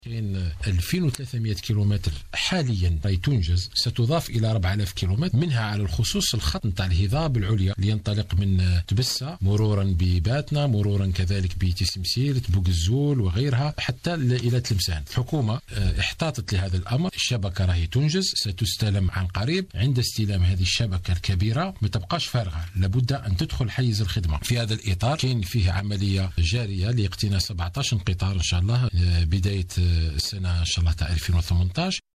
كاين 2300 كيلومتر حاليا راهي تنجز، ستضاف الى 4000 كيلومتر، منها على الخصوص الخط نتاع الهضاب العليا اللي ينطلق من تبسه مرورا بباتنا، مرورا كذلك بتسمسير، بوق الزول وغيرها حتى الى تلمسان. الحكومه احتاطت لهذا الامر، الشبكه راهي تنجز، ستستلم عن قريب. عند استلام هذه الشبكه الكبيره ما تبقاش فارغه، لابد ان تدخل حيز الخدمه. في هذا الاطار كاين فيه عمليه جاريه لاقتناء 17 قطار ان شاء الله بدايه السنه ان شاء الله تاع 2018.